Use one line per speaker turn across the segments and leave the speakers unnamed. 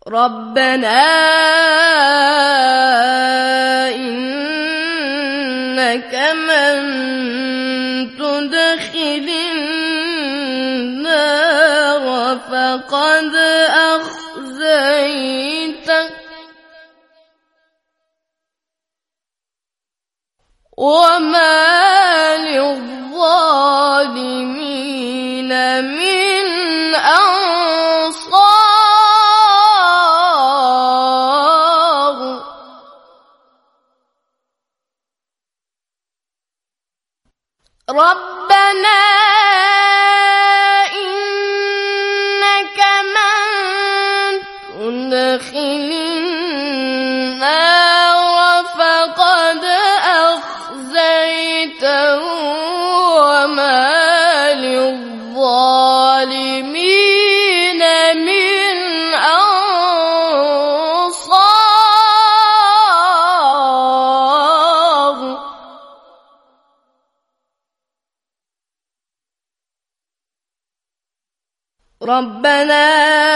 ربنا إنك من تدخل النار فقد أخزيته وما للظالمين من أنصار ربنا إنك من تدخل النار فقد أخزيته وما للظالمين من أنصار ربنا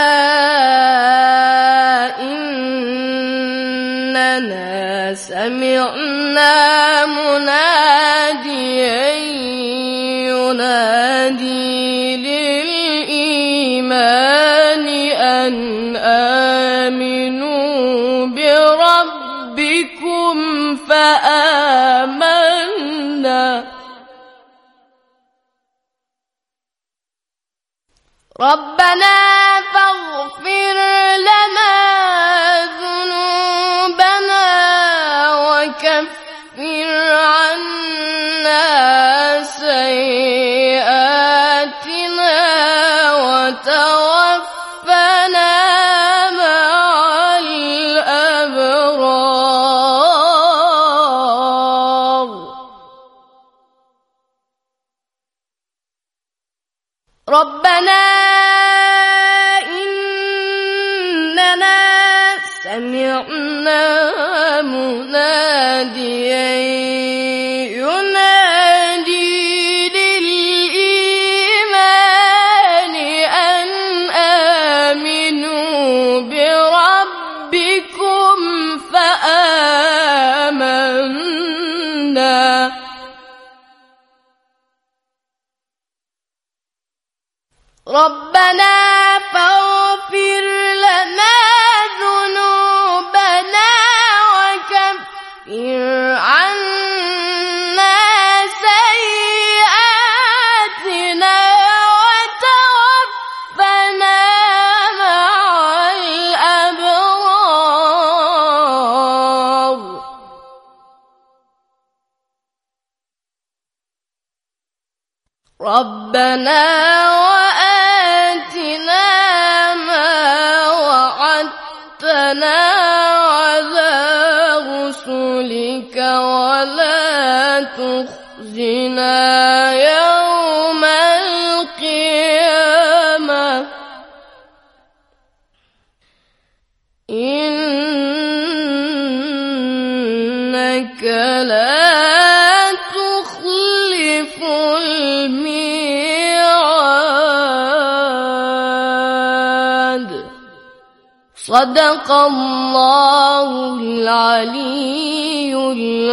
إننا سمعنا مناديا ينادي للإيمان أن آمنوا بربكم فآمنا ربنا فاغفر لنا ذنوبنا وكفر عنا سيئاتنا وتوفنا مع الأبرار ربنا إننا سمعنا مناديا ينادي للإيمان أن آمنوا بربكم فآمنا ربنا فاغفر لنا ذنوبنا وكفر عنا سيئاتنا وتوفنا مع الأبرار ربنا وآتنا ما وعدتنا على رسلك ولا تخزنا يوم القيامة إنك لا تخلف الميعاد صدق الله العلي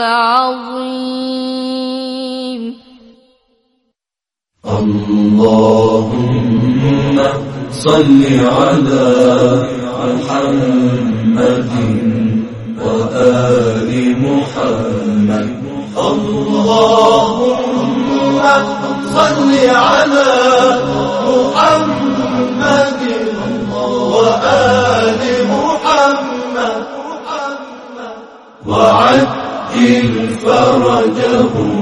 العظيم
اللهم صل على محمد وآل محمد اللهم صل على محمد وآل محمد وعجل فرجهم.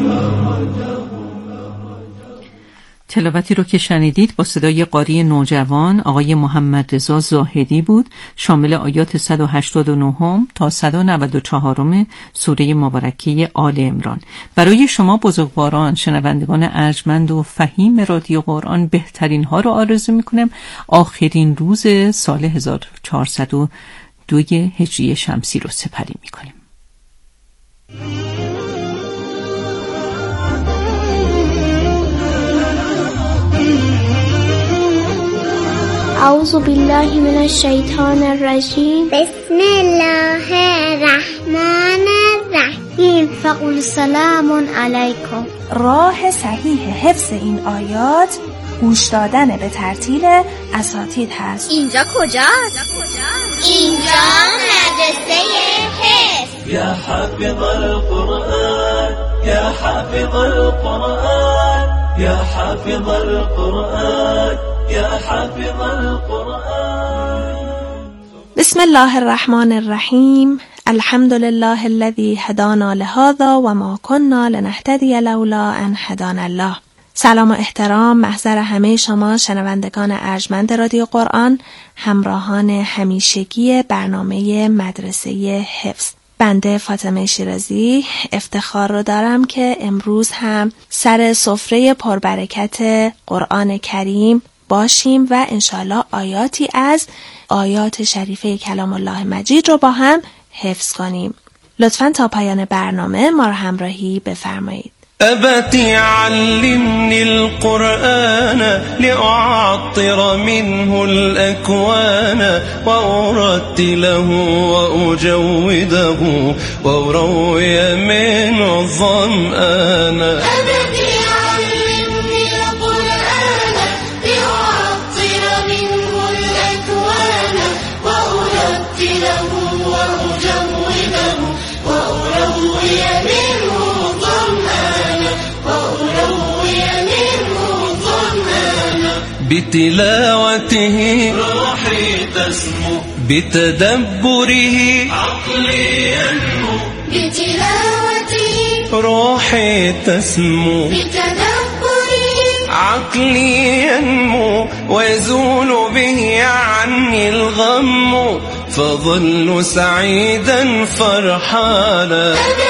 تلاوتی رو که شنیدید با صدای قاری نوجوان آقای محمد رضا زاهدی بود، شامل آیات 189 تا 194 سوره مبارکه آل عمران. برای شما بزرگواران، شنوندگان ارجمند و فهیم رادیو قرآن بهترین ها رو آرزو میکنم. آخرین روز سال 1402 هجری شمسی رو سپری میکنیم.
اعوذ بالله من الشیطان الرجیم. بسم الله الرحمن الرحیم. فقل سلام علیکم.
راه صحیح حفظ این آیات گوش دادن به ترتیل اساتید هست.
اینجا کجاست؟ اینجا مدرسه حفظ.
یا حافظ القرآن یا حافظ القرآن یا حافظ القرآن یا حافظ القرآن.
بسم الله الرحمن الرحیم. الحمد لله الذي هدانا لهذا و ما كنا لنهتدي لولا ان هدانا الله. سلام و احترام محضر همه شما شنوندگان ارجمند رادیو قرآن، همراهان همیشگی برنامه مدرسه حفظ. بنده فاطمه شیرازی افتخار رو دارم که امروز هم سر سفره پربرکت قرآن کریم باشیم و انشالله آیاتی از آیات شریفه کلام الله مجید رو با هم حفظ کنیم. لطفاً تا پایان برنامه ما رو همراهی بفرمایید.
أبتي علمني القرآن لأعطر منه الأكوان وأرتله وأجوده وأروي منه الظمآن. أبتي علمني القرآن لأعطر منه الأكوان وأرتله وأجوده وأروي منه بتلاوته روحي تسمو بتدبره عقلي ينمو بتلاوته روحي تسمو بتدبره عقلي ينمو ويزول به عني الغم فظل سعيدا فرحانا.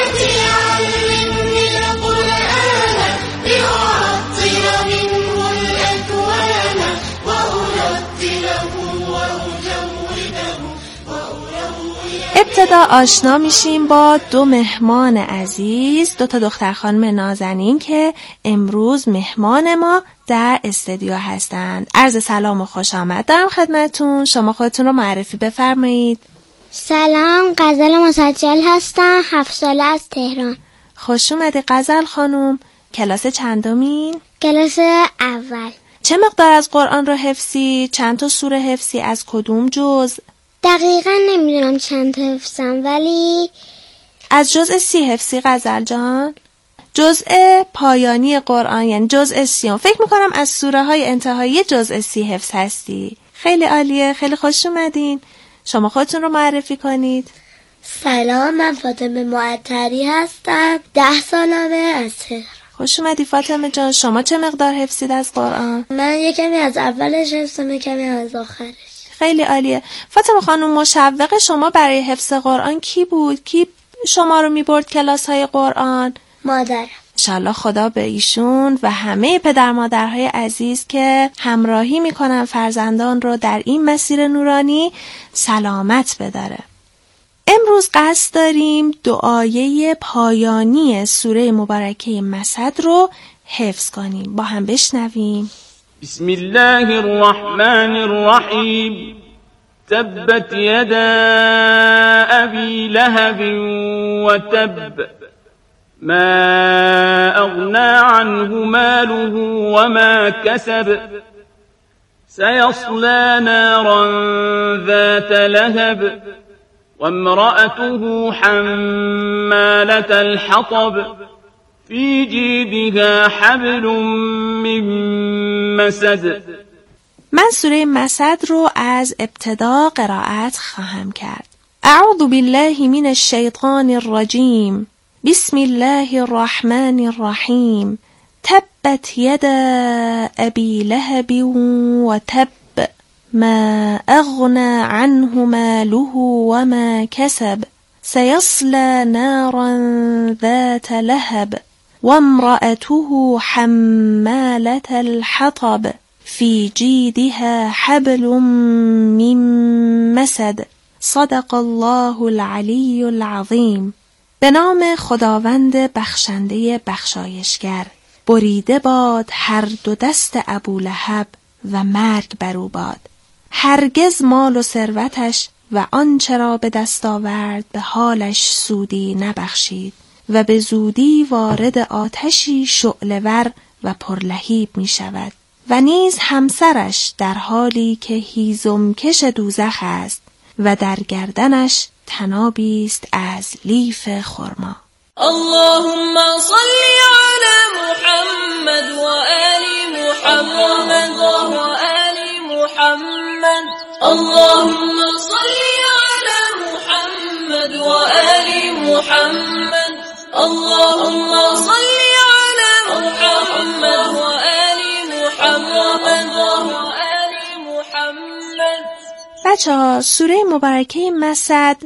ابتدا آشنا میشیم با دو مهمان عزیز، دو تا دختر خانم نازنین که امروز مهمان ما در استودیو هستند. عرض سلام و خوش آمد دارم خدمتتون. شما خودتون رو معرفی بفرمایید.
سلام، غزل مسجل هستم، 7 ساله از تهران.
خوش اومدی غزل خانم. کلاس چندمین؟
کلاس اول.
چه مقدار از قرآن رو حفظی؟ چند تا سوره حفظی؟ از کدوم جزء؟
دقیقا نمیدونم چند تا حفظم، ولی
از جزء 30 حفظی غزل جان؟ جزء پایانی قرآن یعنی جزء 30. فکر میکنم از سوره های انتهایی جزء 30 حفظ هستی. خیلی عالیه، خیلی خوش اومدین. شما خودتون رو معرفی کنید.
سلام، من فاطمه معطری هستم، 10 سالمه، از تهران.
خوش اومدی فاطمه جان. شما چه مقدار حفظید از قرآن؟
من یکمی از اولش حفظم، یکمی از آخرش.
خیلی عالیه. فاطمه خانم، مشوق شما برای حفظ قرآن کی بود؟ کی شما رو میبرد کلاس های قرآن؟
مادرم.
انشالله خدا به ایشون و همه پدر مادرهای عزیز که همراهی میکنن فرزندان رو در این مسیر نورانی سلامت بداره. امروز قصد داریم دعایه پایانی سوره مبارکه مسد رو حفظ کنیم. با هم بشنویم.
بسم الله الرحمن الرحیم. تبت يدا أبي لهب وتب ما أغنى عنه ماله وما كسب سيصلى نارا ذات لهب وامرأته حمالة الحطب في جيدها حبل من مسد.
من سوره مسد رو از ابتدا قرائت خواهم کرد. اعوذ بالله من الشیطان الرجیم. بسم الله الرحمن الرحیم. تبت يدا أبي لهب وتب ما أغنى عنه ماله وما كسب سيصلى نارا ذات لهب وامرأته حمالة الحطب في جيدها حبل من مسد. صدق الله العلی العظیم. به نام خداوند بخشنده بخشایشگر. بریده باد هر دو دست ابولهب و مرگ بر او باد. هرگز مال و ثروتش و آنچه را به دست آورد به حالش سودی نبخشید و به زودی وارد آتشی شعله‌ور و پرلهیب می شود و نیز همسرش در حالی که هیزمکش دوزخ است و در گردنش تنابی است از لیف خرما.
اللهم صل على محمد و آل محمد و آل محمد. اللهم صل على محمد و آل محمد. اللهم صل على محمد و آل محمد و آل محمد.
بچه‌ها، سوره مبارکه مسد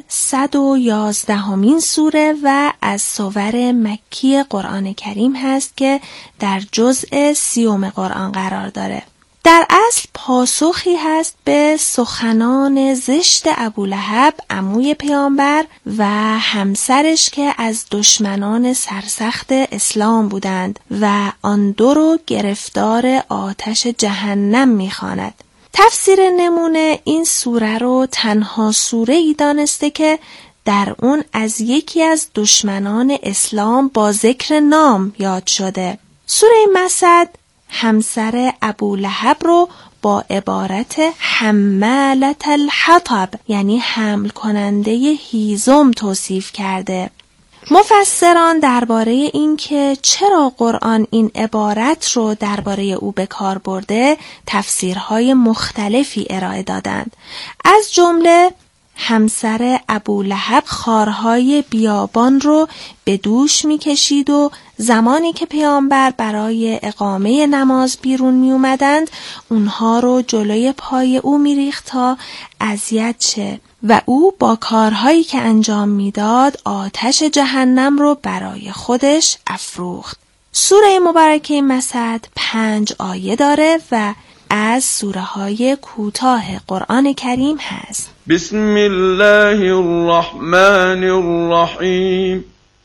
111مین سوره و از سور مکی قرآن کریم هست که در جزء 30 قرآن قرار داره. در اصل پاسخی هست به سخنان زشت ابولهب عموی پیامبر و همسرش که از دشمنان سرسخت اسلام بودند و آن دو رو گرفتار آتش جهنم می‌خواند. تفسیر نمونه این سوره رو تنها سوره‌ای دانسته که در اون از یکی از دشمنان اسلام با ذکر نام یاد شده. سوره مسد همسر ابولهب رو با عبارت حمالة الحطب یعنی حمل کننده هیزم توصیف کرده. مفسران درباره این که چرا قرآن این عبارت رو درباره او به کار برده تفسیرهای مختلفی ارائه دادند. از جمله همسر ابولهب خارهای بیابان رو به دوش می‌کشید و زمانی که پیامبر برای اقامه نماز بیرون می اومدند اونها رو جلوی پای او می‌ریخت تا اذیت شه و او با کارهایی که انجام میداد آتش جهنم رو برای خودش افروخت. سوره مبارکه مسد 5 آیه داره و از سوره های کوتاه قرآن کریم هست.
بسم الله الرحمن الرحیم.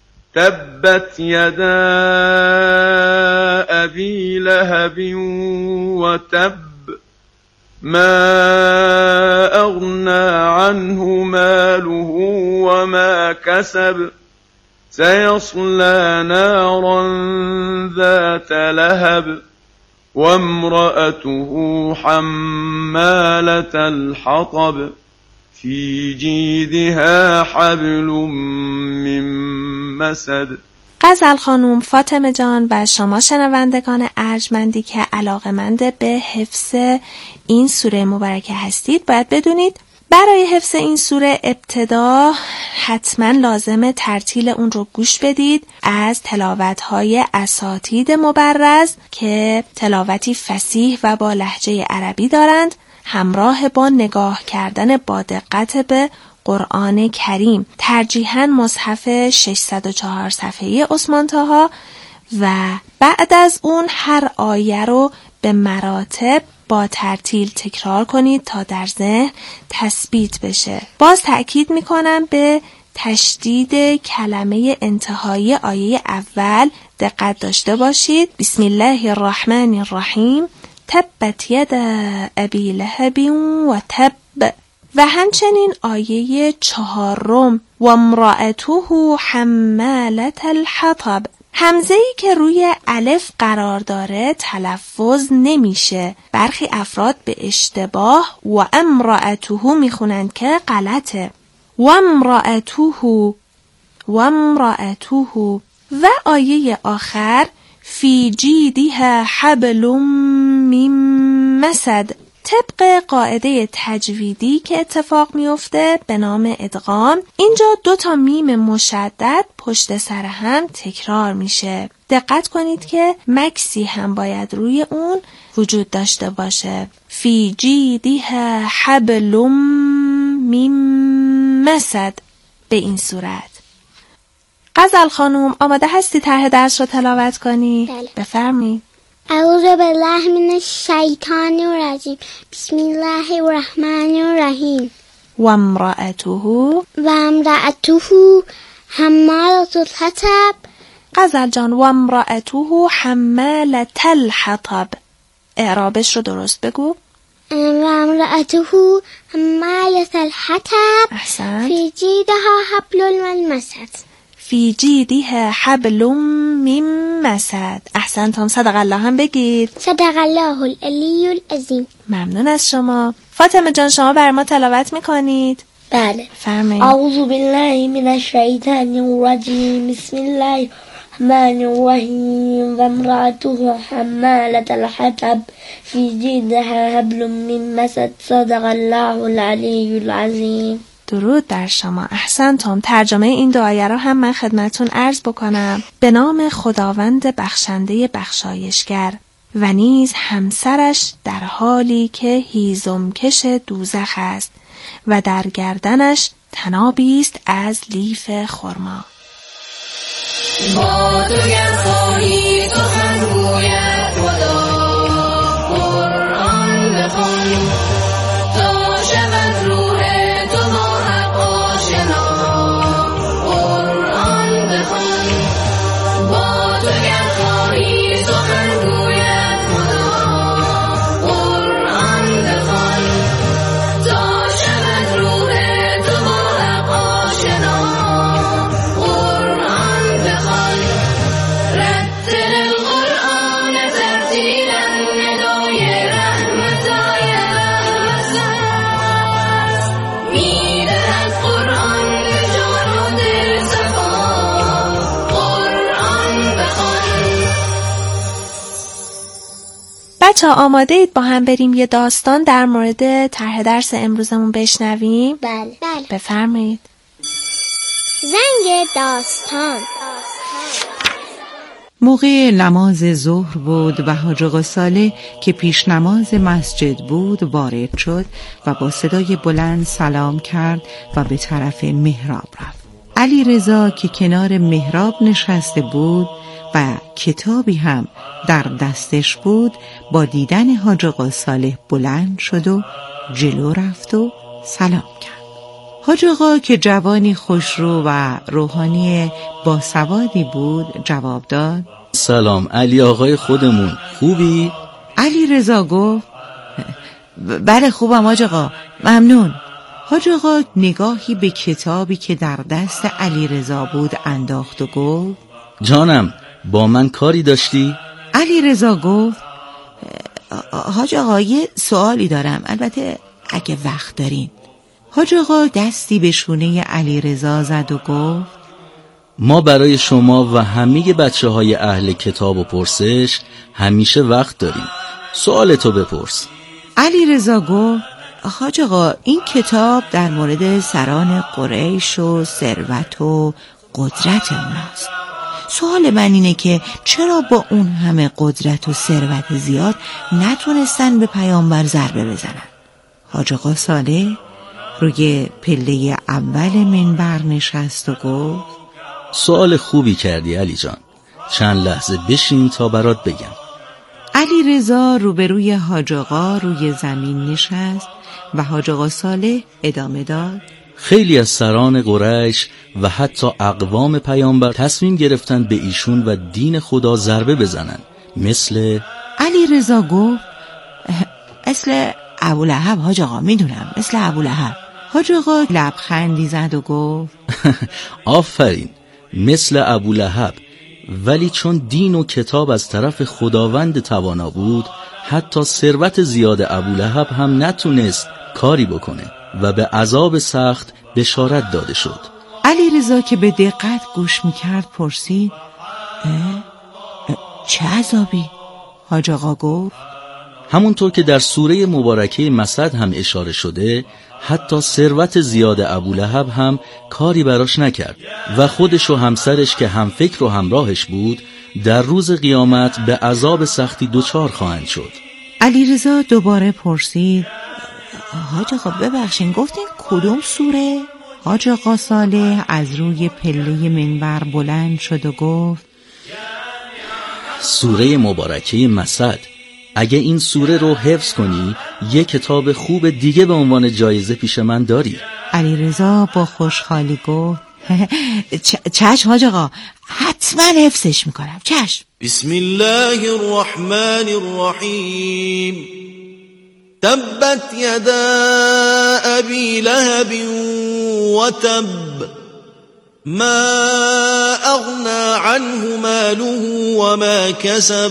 تبت یدا ابی لهب و تب ما اغنى عنه ماله وما كسب سيصلى نارا ذات لهب وامرأته حمالة الحطب في جيدها حبل من مسد.
غزل خانوم، فاطمه جان و شما شنوندگان ارجمندی که علاقه‌مند به حفظ این سوره مبارکه هستید باید بدونید برای حفظ این سوره ابتدا حتما لازمه ترتیل اون رو گوش بدید از تلاوت‌های اساتید مبرز که تلاوتی فصیح و با لهجه عربی دارند همراه با نگاه کردن با دقت به قرآن کریم، ترجیحاً مصحف 604 صفحه‌ای عثمان طاها و بعد از اون هر آیه رو به مراتب با ترتیل تکرار کنید تا در ذهن تثبیت بشه. باز تأکید میکنم به تشدید کلمه انتهایی آیه اول دقت داشته باشید. بسم الله الرحمن الرحیم. تبت یدا ابی لهب و تب. و همچنین آیه 4 و امرأته حمالة الحطب. همزه‌ای که روی الف قرار داره تلفظ نمیشه. برخی افراد به اشتباه و امرأته میخونند که غلطه. و امرأته و آیه آخر فی جیدها حبل من مسد. طبق قاعده تجویدی که اتفاق میفته به نام ادغام، اینجا 2 میم مشدد پشت سر هم تکرار میشه. دقت کنید که مکسی هم باید روی اون وجود داشته باشه. فی جیدها حبل من مسد. به این صورت. غزل خانوم آماده هستی طرح درس رو تلاوت کنی؟
بله.
بفرمایید.
اعوذ بالله من الشیطان الرجیم. بسم الله الرحمن الرحیم.
و امرأته
حمالة الحطب.
غزل جان، و امرأته حمالة الحطب. اعرابش رو درست بگو.
و امرأته امرأته حمالة الحطب في جيدها حبل من مسد.
فی جیدها حبل من مسد. احسنتم، صدق الله هم بگید.
صدق الله العلی العظیم.
ممنون از شما. فاطمه جان شما بر ما تلاوت میکنید؟
بله.
فرمایید.
اعوذ بالله من الشیطان الرجیم. بسم الله الرحمن الرحیم. و امرأته حمالة الحطب فی جیدها حبل من مسد. صدق الله العلی العظیم.
درود بر شما. احسنتم. ترجمه این دو آیه رو هم من خدمتون عرض بکنم. به نام خداوند بخشنده بخشایشگر و نیز همسرش در حالی که هیزمکش دوزخ است و در گردنش طنابی است از لیف خرما.
با تو گر خواهی سخن گوید خدا، قرآن بخوان تا شود روح تو با حق آشنا. قرآن بخوان با تو گر خواهی سخن گوید خدا، قرآن بخوان تا شود روح تو با حق آشنا. قرآن بخوان رتل القرآن ترتیلا ندای رحمت آیت است. میدهد قرآن به جان و دل صفا. قرآن بخوان.
بچه ها آماده اید با هم بریم یه داستان در مورد طرح درس امروزمون بشنویم؟
بله.
بفرمایید.
زنگ داستان.
موقع نماز ظهر بود و حاج آقا صالح که پیش نماز مسجد بود وارد شد و با صدای بلند سلام کرد و به طرف محراب رفت. علی رضا که کنار محراب نشسته بود و کتابی هم در دستش بود، با دیدن حاج آقا صالح بلند شد و جلو رفت و سلام کرد. حاج آقا که جوانی خوشرو و روحانی باسوادی بود جواب داد:
سلام علی آقای خودمون، خوبی؟
علی رضا گفت: بله خوبم حاج آقا، ممنون. حاج آقا نگاهی به کتابی که در دست علی رضا بود انداخت و گفت:
جانم با من کاری داشتی؟
علی رضا گفت: حاج آقا یه سوالی دارم، البته اگه وقت دارین. حاج آقا دستی به شونه علی رضا زد و گفت:
ما برای شما و همه بچه های اهل کتاب و پرسش همیشه وقت داریم. سوالتو بپرس.
علی رضا گفت: حاج آقا این کتاب در مورد سران قریش و ثروت و قدرت اوناست. سوال من اینه که چرا با اون همه قدرت و ثروت زیاد نتونستن به پیامبر ضربه بزنن؟ حاج آقا صالح روی پله اول منبر نشست و گفت:
سوال خوبی کردی علی جان، چند لحظه بشین تا برات بگم.
علی رضا روبروی حاج آقا روی زمین نشست و حاج آقا صالح ادامه داد:
خیلی از سران قریش و حتی اقوام پیامبر تصمیم گرفتن به ایشون و دین خدا ضربه بزنن، مثل
علی رضا گفت: مثل ابولهب حاج آقا، میدونم مثل ابولهب. حاج آقا لبخندی زد و گفت:
آفرین، مثل ابولهب. ولی چون دین و کتاب از طرف خداوند توانا بود، حتی ثروت زیاد ابولهب هم نتونست کاری بکنه و به عذاب سخت بشارت داده شد.
علی رضا که به دقت گوش میکرد پرسید: چه عذابی؟ حاج آقا گفت:
همونطور که در سوره مبارکه مسد هم اشاره شده، حتی ثروت زیاد ابولهب هم کاری براش نکرد و خودش و همسرش که هم فکر و همراهش بود در روز قیامت به عذاب سختی دچار خواهند شد.
علی رضا دوباره پرسید: حاج آقا ببخشین گفتین کدوم سوره؟ حاج آقا صالح از روی پله منبر بلند شد و گفت:
سوره مبارکه مسد. اگه این سوره رو حفظ کنی، یه کتاب خوب دیگه به عنوان جایزه پیش من داری.
علی رضا با خوشحالی گفت: چشم حاج آقا، حتما حفظش میکنم، چشم.
بسم الله الرحمن الرحیم. تبت يدا أبي لهب وتب ما أغنى عنه ماله وما كسب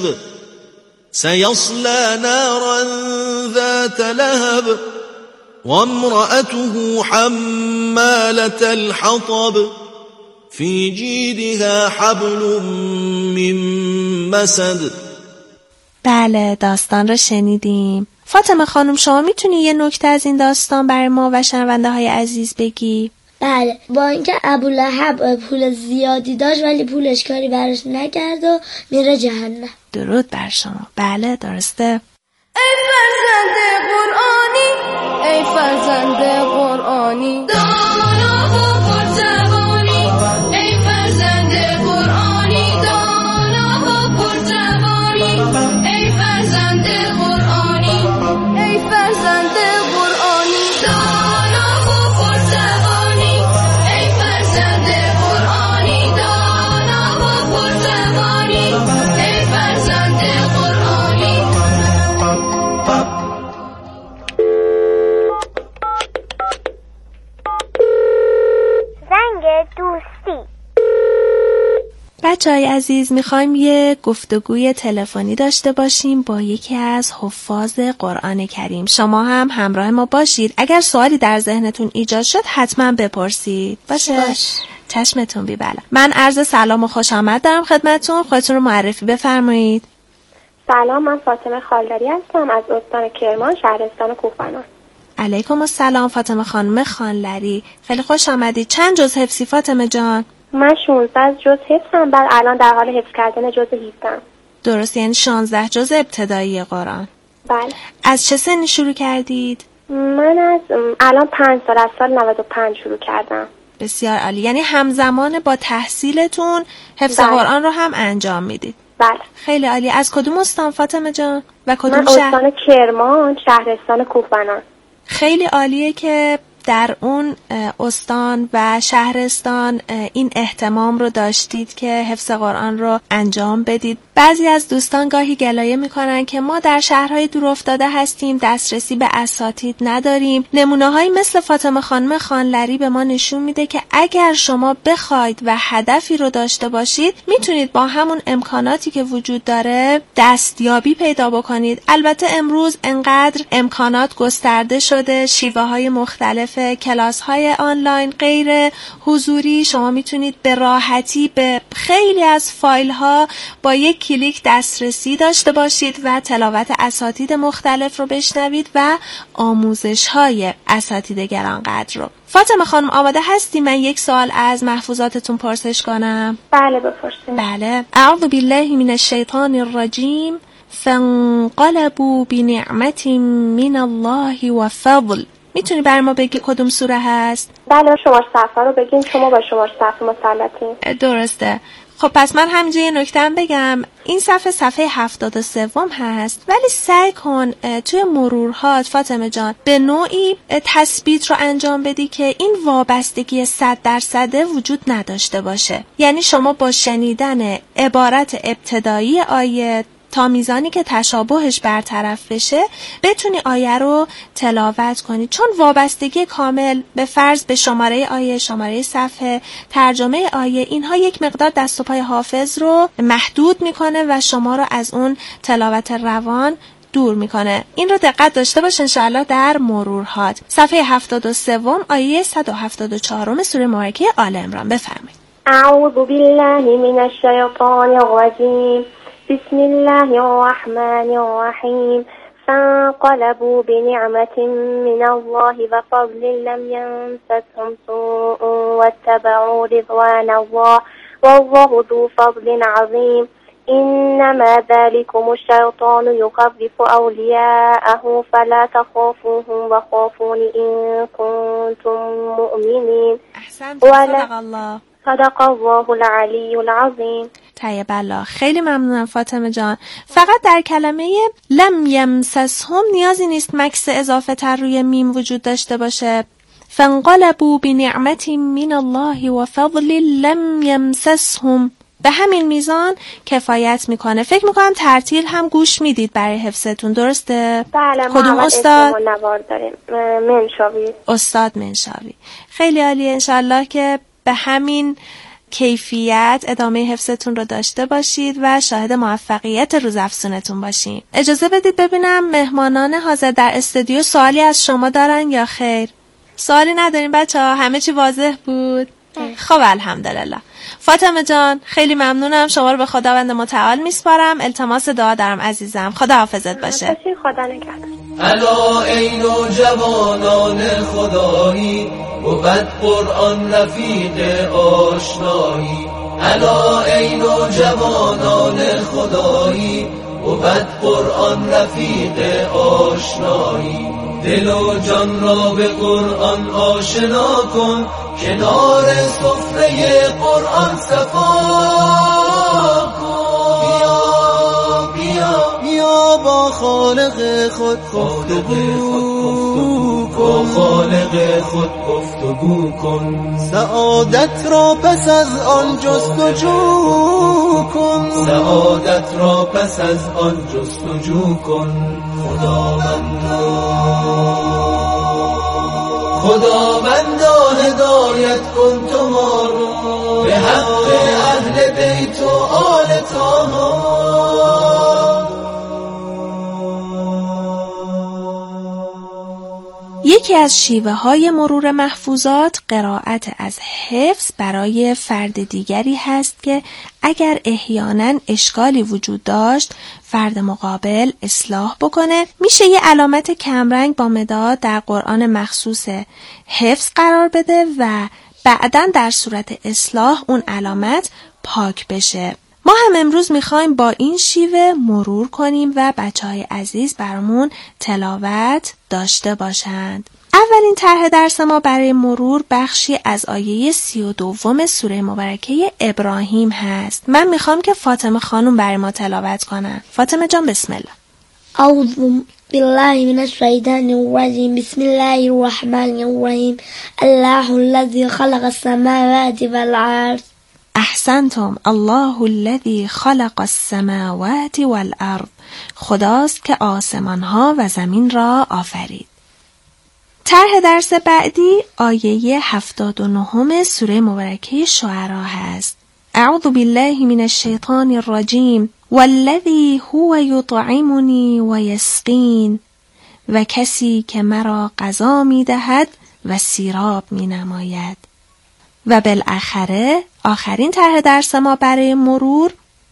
سيصلى نارا ذات لهب وامرأته حمالة الحطب في جيدها حبل من مسد.
بله، داستان رو شنیدیم. فاطمه خانم، شما میتونی یه نکته از این داستان برای ما و شنونده های عزیز بگی؟
بله، با اینکه ابولهب پول زیادی داشت ولی پولش کاری براش نکرد و میره جهنم.
درود بر شما. بله درسته.
ای فرزند قرآنی، ای فرزند قرآنی، دانا و پرجوانی، ای فرزند قرآنی، دانا و پرجوانی، ای فرزند قرآنی، ای فرزند قرآنی، دانا و پرجوانی، ای فرزند قرآنی، دانا و پرجوانی، ای فرزند قرآنی.
زنگ دوستی.
بچه‌های عزیز، میخوایم یه گفتگوی تلفنی داشته باشیم با یکی از حفاظ قرآن کریم. شما هم همراه ما باشید. اگر سوالی در ذهنتون ایجاد شد حتما بپرسید. باشه؟ چشمتون بی بله. من عرض سلام و خوش آمد دارم خدمتتون. خودتون رو معرفی بفرمایید.
سلام، من فاطمه خالداری هستم از استان کرمان، شهرستان کوفنان.
علیکم السلام فاطمه خانم خانلری، خیلی خوش آمدید. چند جز حفظی فاطمه جان؟
من 16 جز حفظم، بعد الان در حال حفظ کردن جز 17ام.
درست، یعنی 16 جز ابتدایی قرآن.
بله.
از چه سنی شروع کردید؟
من از الان 5 سال، از سال 95 شروع کردم.
بسیار عالی، یعنی همزمان با تحصیلتون حفظ قرآن رو هم انجام میدید.
بله.
خیلی عالی. از کدوم استان فاطمه جان و کدوم
من استان کرمان، شهرستان کوفنان.
خیلی عالیه که در اون استان و شهرستان این اهتمام رو داشتید که حفظ قرآن رو انجام بدید. بعضی از دوستان گاهی گلایه میکنن که ما در شهرهای دور افتاده هستیم، دسترسی به اساتید نداریم. نمونه‌هایی مثل فاطمه خانم خانلری به ما نشون میده که اگر شما بخواید و هدفی رو داشته باشید میتونید با همون امکاناتی که وجود داره دستیابی پیدا بکنید. البته امروز انقدر امکانات گسترده شده، شیوه‌های مختلف، کلاس‌های آنلاین، غیر حضوری، شما میتونید به راحتی به خیلی از فایل‌ها با یک کلیک دسترسی داشته باشید و تلاوت اساتید مختلف رو بشنوید و آموزش‌های اساتید گرانقدر رو. فاطمه خانم آماده هستی من یک سوال از محفوظاتتون پرسش کنم؟
بله بپرسید.
بله. اعوذ بالله من الشیطان الرجیم. فانقلبوا بنعمت من الله و فضل. میتونی برای ما بگی کدوم سوره هست؟
بله، شماره صفحه رو بگین، شما با شماره صفحه مسلطین.
درسته. خب پس من همینجا یه نکته هم بگم، این صفحه 73 هست، ولی سعی کن توی مرورهات فاطمه جان به نوعی تثبیت رو انجام بدی که این وابستگی 100% وجود نداشته باشه. یعنی شما با شنیدن عبارت ابتدایی آیه تا میزانی که تشابهش برطرف بشه بتونی آیه رو تلاوت کنی، چون وابستگی کامل به فرض به شماره آیه، شماره صفحه، ترجمه آیه، اینها یک مقدار دست و پای حافظ رو محدود میکنه و شما رو از اون تلاوت روان دور میکنه. این رو دقت داشته باش انشاءالله در مرورهات. صفحه 73 آیه 174 سوره مبارکه آل عمران. بفرمایید.
اعوذ بالله من الشیطان الرجیم. بسم الله الرحمن الرحیم. فانقلبوا بنعمة من الله وفضل لم يمسسهم سوء واتبعوا رضوان الله والله ذو فضل عظيم. إنما ذلكم الشيطان يخوف أولياءه فلا تخافوهم وخافون إن كنتم مؤمنين.
أحسنت. صدق الله.
صدق الله العلی العظیم.
طیب الله. خیلی ممنونم فاطمه جان. فقط در کلمه لم یمسسهم نیازی نیست مکس اضافه تر روی میم وجود داشته باشه. فانقلبوا بنعمت من الله و فضل لم یمسسهم. به همین میزان کفایت میکنه. فکر میکنم ترتیل هم گوش میدید برای حفظتون، درسته؟
بله.
کدوم استاد؟
نوار داریم. منشاوی. استاد
منشاوی. خیلی عالیه. انشالله که به همین کیفیت ادامه حفظتون رو داشته باشید و شاهد موفقیت روزافزونتون باشین. اجازه بدید ببینم مهمانان حاضر در استودیو سوالی از شما دارن یا خیر؟ سوالی نداریم بچه‌ها؟ همه چی واضح بود؟ خب الحمدلله. فاطمه جان خیلی ممنونم، شما رو به خداوند متعال میسپارم. التماس دعا دارم عزیزم. خدا حافظت باشه.
خدا نگهدار.
الا ای نوجوانان خدایی بود قرآن رفیق آشنایی. الا ای نوجوانان خدایی بود قرآن رفیق آشنایی. دل و جان را به قرآن آشنا کن، کنار سفره قرآن صفا کن. بیا با خالق خود گفتگو کن، خالق خود گفتگو کن. سعادت را پس از آن جستجو کن، سعادت را پس از آن جستجو کن. خداوندا هدایت کن تو ما رو به حق اهل بیت و آل طه.
یکی از شیوه های مرور محفوظات قرائت از حفظ برای فرد دیگری هست که اگر احیانا اشکالی وجود داشت فرد مقابل اصلاح بکنه. میشه یه علامت کمرنگ با مداد در قرآن مخصوص حفظ قرار بده و بعداً در صورت اصلاح اون علامت پاک بشه. ما هم امروز میخوایم با این شیوه مرور کنیم و بچهای عزیز برامون تلاوت داشته باشند. اولین طرح درس ما برای مرور بخشی از آیه 32 سوره مبارکه ابراهیم هست. من میخوام که فاطمه خانم برای ما تلاوت کنن. فاطمه جان بسم الله.
اعوذ بالله من الشیطان الرجیم. بسم الله الرحمن الرحیم. الله الذی خلق السماوات والارض.
احسنتم. الله الذی خلق السماوات والارض. خداست که آسمانها و زمین را آفرید. طرح درس بعدی آیه 79 سوره مبارکه شعرا هست. اعوذ بالله من الشیطان الرجیم. والذی هو یطعمنی و یسقین. و کسی که مرا غذا می دهد و سیراب می نماید. و بالاخره آخرین طرح درس ما برای مرور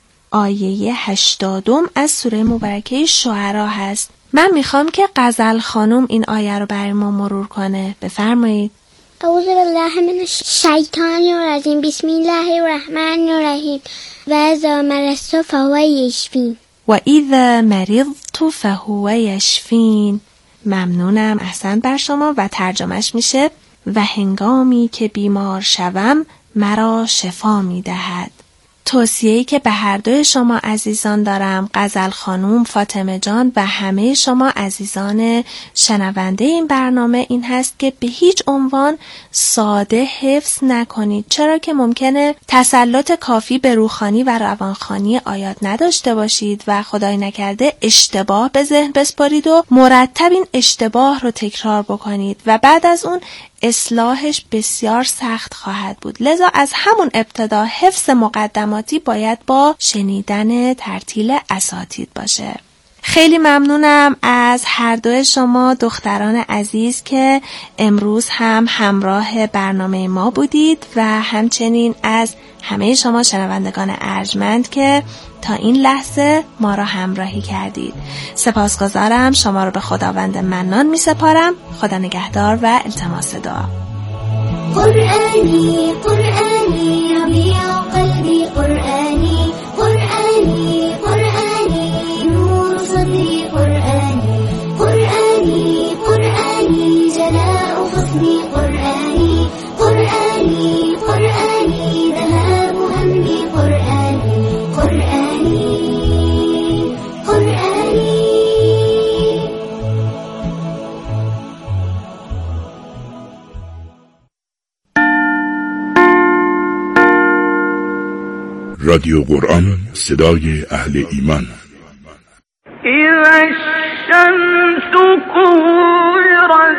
آیه 80 از سوره مبارکه شعرا هست. من میخوام که غزل خانم این آیه رو برای ما مرور کنه. بفرمایید.
اعوذ بالله من الشیطان الرجیم. بسم الله الرحمن الرحیم. و اذا مرضت فهو یشفین.
و اذا مرضت فهو یشفین. ممنونم، احسن بر شما. و ترجمهش میشه و هنگامی که بیمار شوم مرا شفا میدهد. توصیه‌ای که به هر دوی شما عزیزان دارم، غزل خانوم، فاطمه جان و همه شما عزیزان شنونده این برنامه، این هست که به هیچ عنوان ساده حفظ نکنید، چرا که ممکنه تسلط کافی به روحانی و روانخوانی آیات نداشته باشید و خدای نکرده اشتباه به ذهن بسپارید و مرتب این اشتباه رو تکرار بکنید و بعد از اون اصلاحش بسیار سخت خواهد بود. لذا از همون ابتدا حفظ مقدماتی باید با شنیدن ترتیل اساتید باشه. خیلی ممنونم از هر دوی شما دختران عزیز که امروز هم همراه برنامه ما بودید و همچنین از همه شما شنوندگان ارجمند که تا این لحظه ما را همراهی کردید. سپاسگزارم. شما را به خداوند منان می سپارم. خدا نگهدار و التماس دعا.
قرآنی قرآنی ربیع قلبی قرآنی قرآنی قرآنی نور صدری قرآنی قرآنی قرآنی جلاء حسنی قرآنی قرآنی قرآنی ذهاب همي قرآني قرآني قرآني.
رادیو قرآن، صدای اهل ایمان.
اذا الشمس كورت